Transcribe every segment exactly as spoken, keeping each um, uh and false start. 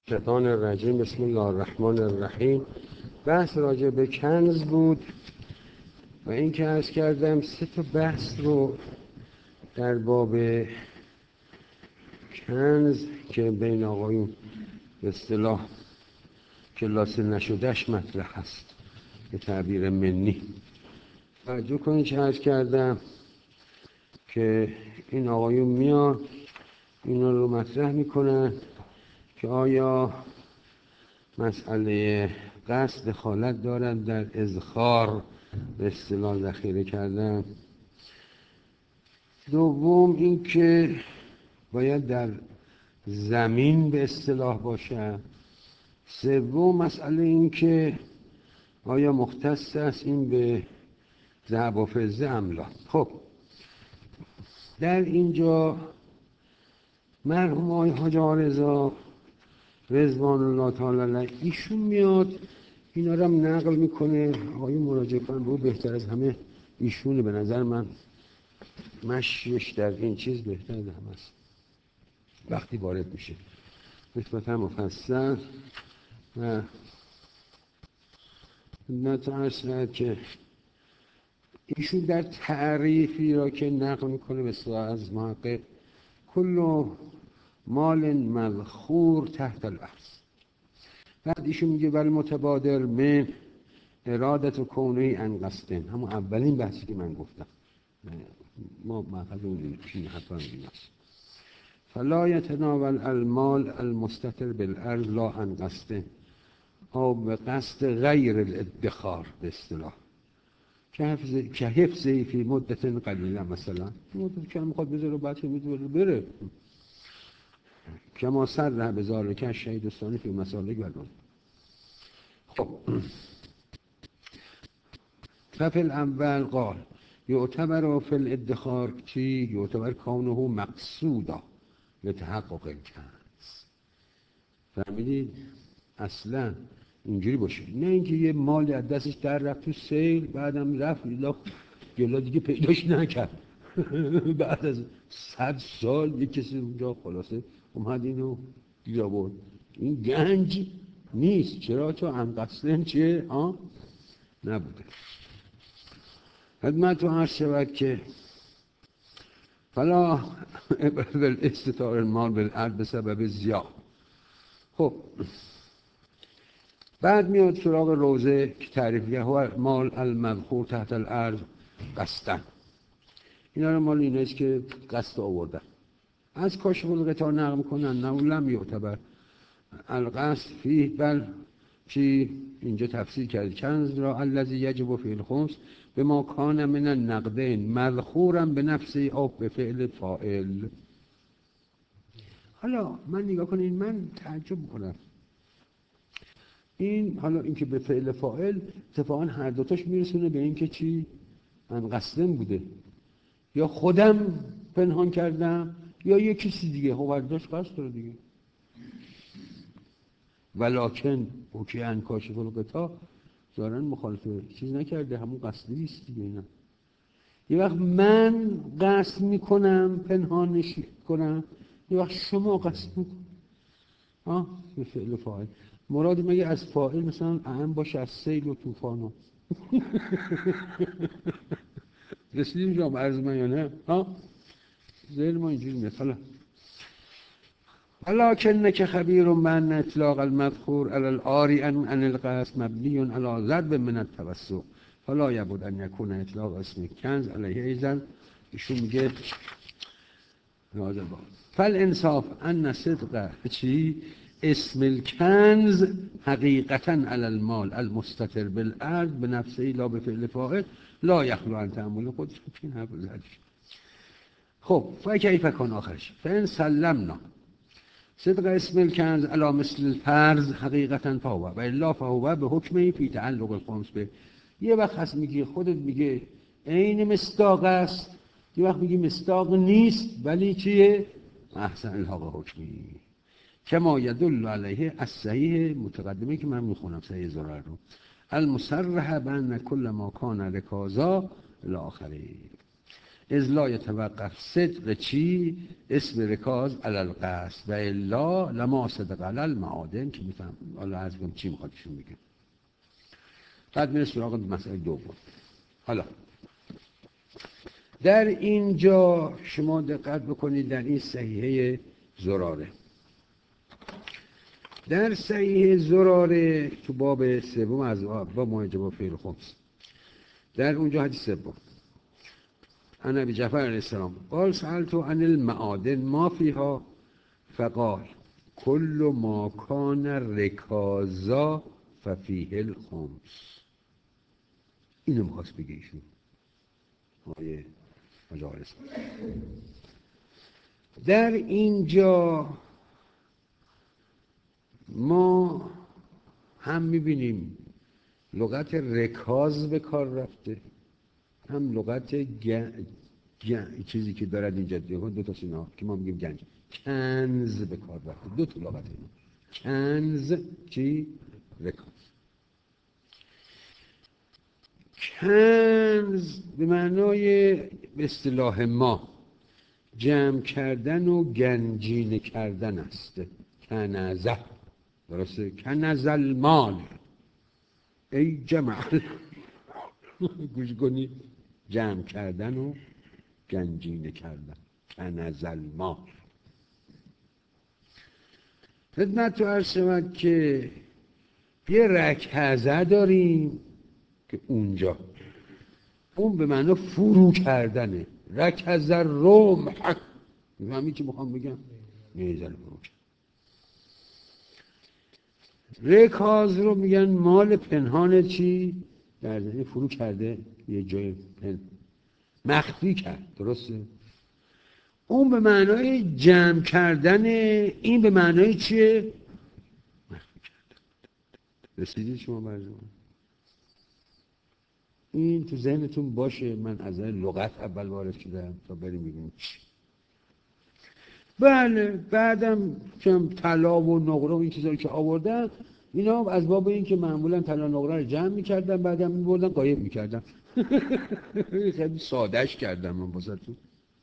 شیطان الرجیم. بسم الله الرحمن الرحیم. بحث راجع به کنز بود و این که عرض کردم سه تا بحث رو در باب کنز که بین آقایون به اصطلاح کلاس نشدهش مطرح هست به تعبیر منی توجه کنید که عرض کردم که این آقایون میان اینا رو مطرح میکنن که آیا مسئله قصد دخالت دارد در اذخار به اصطلاح ذخیره کردن. دوم این که باید در زمین به اصطلاح باشه. سوم مسئله این که آیا مختص است این به ذهب و فضه ام لا. خب در اینجا مرحوم آقای حاج آرزا رضوان الله تعالی علیه ایشون میاد اینا رو هم نقل میکنه. آقای مراجعه کنن به او بهتر از همه ایشونه. به نظر من مشیش در این چیز بهتر از همه است وقتی وارد میشه نسبتا مفصل و نترسد که ایشون در تعریفی را که نقل میکنه به صلاح از محقق کل مال مذخور تحت الارض. بعد ایشون میگه ولی متبادر من ارادت و کونه انقصدن، همون اولین بحثی که من گفتم ما مأخذ اون چین حتی این است. فلا یتناول المال المستتر بالارض لا انقصدن او به قصد غیر الادخار به اصطلاح که حفظی فی مدت قلیله، مثلا مدت که میخواد بذاره بعد که میذاره بره کما سر ره به ذالک شهید دوستانی فی مسالک ولون. خب ففل اول قال یعتبر فی الادخار چی؟ یعتبر کونه مقصودا لتحقق الکنز. فهمیدید؟ اصلا اینجوری باشه، نه اینکه یه مالی از دستش در رفت تو سیل بعدم رفت گلا دیگه پیداش نکرد بعد از صد سال یک کسی اونجا خلاصه اومد اینو گیر آورد. این گنج نیست. چرا؟ چون انقصدن چیه؟ آه؟ نبوده. خدمت رو عرض شود که فلا استطار المال بالارض به سبب زیاد. خب بعد میاد سراغ روزه که تعریفیه هو مال المذخور تحت الارض قصدن. اینا رو مال ایناست که قصد آوردن. از کاشف القطاع نقل میکنن نه لم یعتبر القصد فیه بل چی اینجا تفسیر کرد کنز را الذی یجب فی الخمس به ما کان من النقدین مذخورا به نفسی او به فعل فاعل. حالا من نگاه کنین من تعجب میکنم این حالا اینکه به فعل فاعل اتفاقا هر دوتاش میرسونه به این که چی من قصدم بوده یا خودم پنهان کردم یا یک کسی دیگه هورداش قصد داره دیگه. ولکن اوکی ان کاشف القطاع ظاهرا مخالفه چیز نکرده همون قصدی است دیگه. اینا یه وقت من قصد میکنم پنهانش کنم یه وقت شما قصد میکنم آه به فعل فاعل. مراد مگه از فاعل مثلا اهم باشه از سیل و طوفان و رسیدیم جام عرض من یا نه؟ ها ذهن ما اینجوری میاد. حالا ولکنک خبیر من اطلاق المذخور علی العاری عن القصد مبنی علی ضرب من التوسع فلا یبد ان یکون اطلاق اسم کنز علیه ایضا. ایشون میگه فالانصاف ان صدق چی اسم الکنز حقیقتا علی المال المستتر بالارض به نفسه لا به فعل فاعل لا یخلو عن تأمل خود این حرف زدش. خب فکیف کن آخرش فان سلمنا صدق اسم الکنز علی مثل الفرض حقیقتا فهو و الا فهو به حکمی فی تعلق الخمس به. یه وقت هست میگی خودت میگه عین مصداق است، یه وقت میگی مصداق نیست ولی چیه احسن الحاق حکمی کما یدل علیه الصحیح متقدمه که من میخونم صحیح زرار رو المصرح بان کل ما کان لکازا الاخره. از لا یتوقف صدق چی؟ اسم رکاز علل قصد و الا لما صدق علل معادن که میفهم. حالا از بگم چی میخواد ایشون بگه. بعد میره سراغ مسئله دوم. حالا در اینجا شما دقت بکنید در این صحیحه زراره، در صحیح زراره تو باب سوم از باب معجب فعل خمس، در اونجا حدیث سوم عن ابی جعفر علیه السلام قال سألت عن المعادن ما فیها فقال کل ما کان رکازا ففیه الخمس. اینو میخواست بگه ایشون آیه مجالس. در اینجا ما هم میبینیم لغت رکاز به کار رفته، هم لغت گ... گ... چیزی که دارد اینجا دو تا سینا که ما میگیم گنج، کنز به کار رفته. دو تا لغت اینا. کنز چی؟ رکاز. کنز به معنای به اصطلاح ما جمع کردن و گنجینه کردن است. کنزه، درسته؟ کنز المال، ای جمع گوش کنید، جمع کردن و گنجینه کردن. کنز المال. خدمت تو عرض شود که یه رکزه داریم که اونجا اون به معنی فرو کردنه. رکز الرمح، همین که میخوام بگم نیزه فرو کرد. رکاز رو میگن مال پنهان چی؟ در ذهن فرو کرده، یه جای پن... مخفی کرد، درسته؟ اون به معنای جمع کردن، این به معنای چیه؟ مخفی کردن. رسیدید شما برزمان؟ این تو ذهنتون باشه. من از لغت اول وارد شدم تا بریم ببینیم چی. بله بعدم چم طلا و نقره و این چیزایی که آوردن، اینا از باب این که معمولا طلا نقره رو جمع می‌کردن بعدم می‌بردن قایم می‌کردن. خیلی سادهش کردم من واسهتون.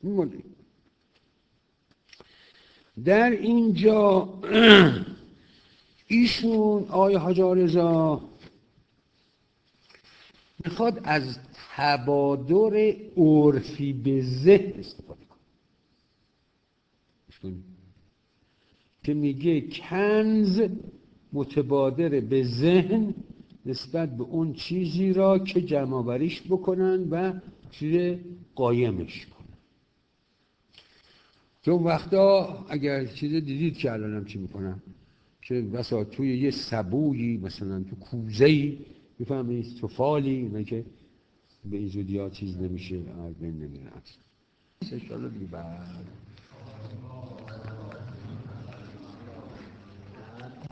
در اینجا ایشون آقای حاج رضا میخواد از تبادر عرفی به ذهن استفاده کنه که میگه کنز متبادر به ذهن نسبت به اون چیزی را که جمع‌آوریش بکنن و چیز قایمش کنن. چون وقتا اگر چیز دیدید که الانم چی میکنن که بسا توی یه سبویی مثلا تو کوزه‌ای میفهمید تو فالی، اینا که به این زودی ها چیز نمیشه، از بین نمیره اصلا. سشالا دیگه بعد